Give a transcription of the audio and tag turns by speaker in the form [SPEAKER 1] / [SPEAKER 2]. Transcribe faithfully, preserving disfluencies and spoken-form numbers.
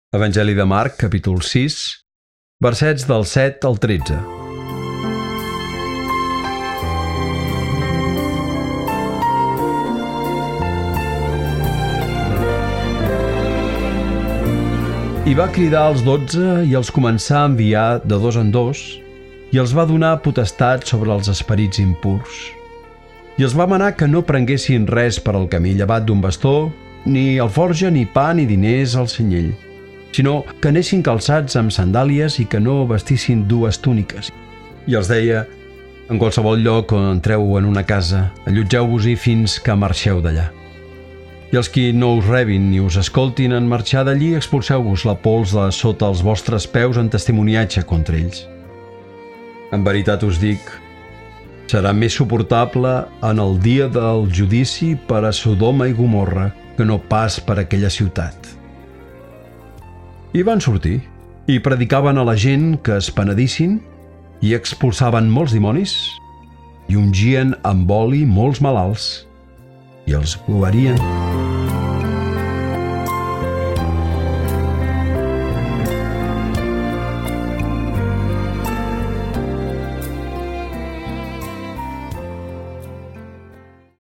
[SPEAKER 1] Evangeli de Marc, capítol sis, versets del set al tretze. I va cridar als dotze i els començà a enviar de dos en dos i els va donar potestat sobre els esperits impurs. I els va manar que no prenguessin res per al camí llevat d'un bastó, ni alforja, ni pa, ni diners al cenyell, sinó que anessin calçats amb sandàlies i que no vestissin dues túniques. I els deia: en qualsevol lloc on entreu en una casa, allotgeu-vos-hi fins que marxeu d'allà. I els qui no us rebin ni us escoltin en marxar d'allí, expulseu-vos la pols de sota els vostres peus en testimoniatge contra ells. En veritat us dic, serà més suportable en el dia del judici per a Sodoma i Gomorra que no pas per a aquella ciutat. I van sortir i predicaven a la gent que es penedissin i expulsaven molts dimonis i ungien amb oli molts malalts i els guarien.